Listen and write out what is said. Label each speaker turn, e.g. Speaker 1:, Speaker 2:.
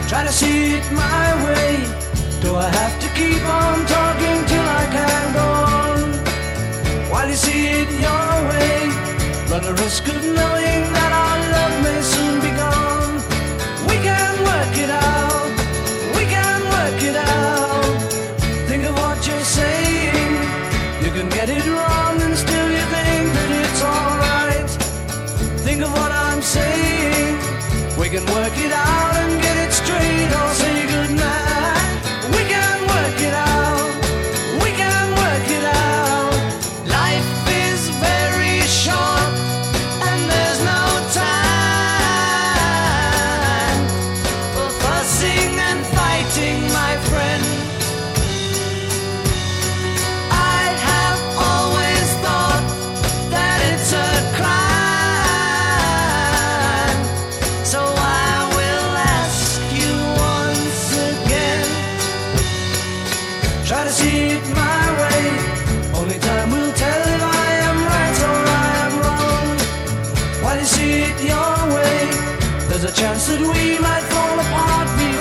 Speaker 1: Try to see it my way. Do I have to keep on talking till I can go on? While you see it your way, run the risk of knowing that our love may soon be gone. We can work it out, we can work it out. Think of what you're saying. You can get it wrong and still you think that it's alright. Think of what I'm saying. We can work it out and get it straight or say goodnight. We can work it out, we can work it out. Life is very short and there's no time for fussing and fighting, my friend. I have always thought that it's a crime, so I will ask you once again. Try to see it my way. Only time will tell if I am right or I am wrong. While you see it your way, there's a chance that we might fall apart.